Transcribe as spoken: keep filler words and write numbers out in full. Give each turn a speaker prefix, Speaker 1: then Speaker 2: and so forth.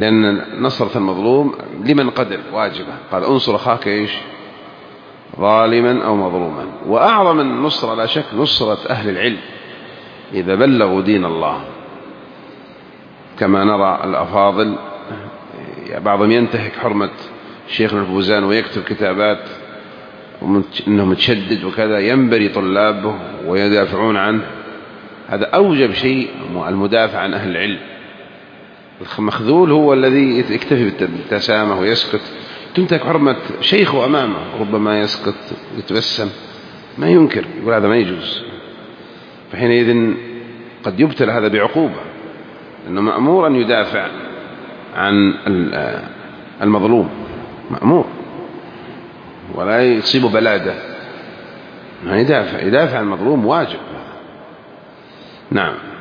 Speaker 1: لأن نصرة المظلوم لمن قدر واجبة. قال انصر أخاك إيش ظالما أو مظلوما. وأعظم النصرة لا شك نصرة أهل العلم إذا بلغوا دين الله، كما نرى الأفاضل بعضهم ينتهك حرمة شيخنا الفوزان ويكتب كتابات أنه متشدد وكذا، ينبري طلابه ويدافعون عنه. هذا أوجب شيء المدافع عن أهل العلم. المخذول هو الذي يكتفي بالتسامح ويسكت. تنتهك حرمة شيخه أمامه ربما يسكت يتبسم ما ينكر، يقول هذا ما يجوز. فحينئذ قد يبتلى هذا بعقوبة، لأنه مأمور أن يدافع عن المظلوم، مأمور، ولا يصيب بلادة، يدافع يدافع عن المظلوم واجب. نعم.